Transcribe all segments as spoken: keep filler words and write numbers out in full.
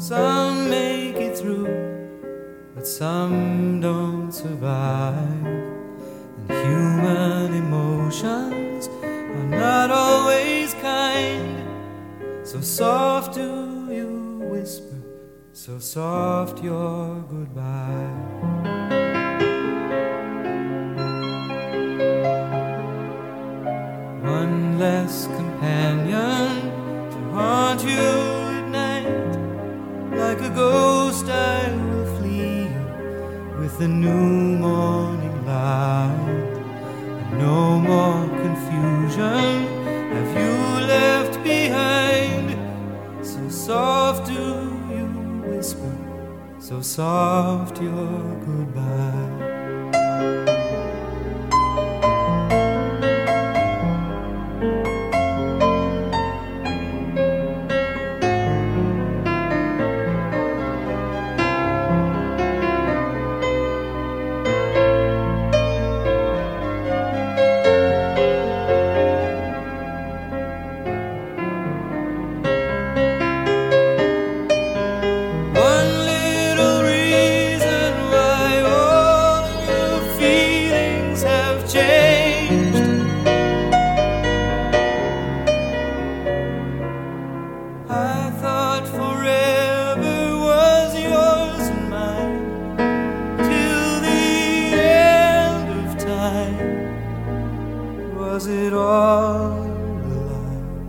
Some make it through, but some don't survive. And human emotions are not always kind. So soft do you whisper, so soft your goodbye. One less companion to haunt you at night. Like a ghost I will flee you with the new morning light. And no more confusion have you left behind. So soft do you whisper, so soft your goodbye. I thought forever was yours and mine, till the end of time. Was it all a lie?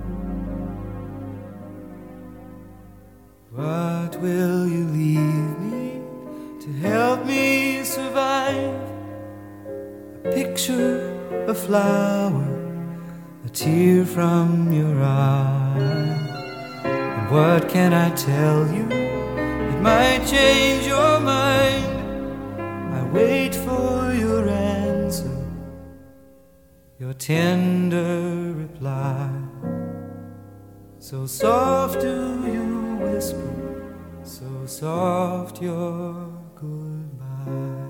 What will you leave me to help me survive? A picture, a flower, a tear from your eye. What can I tell you? It might change your mind. I wait for your answer, your tender reply. So soft do you whisper, so soft your goodbye.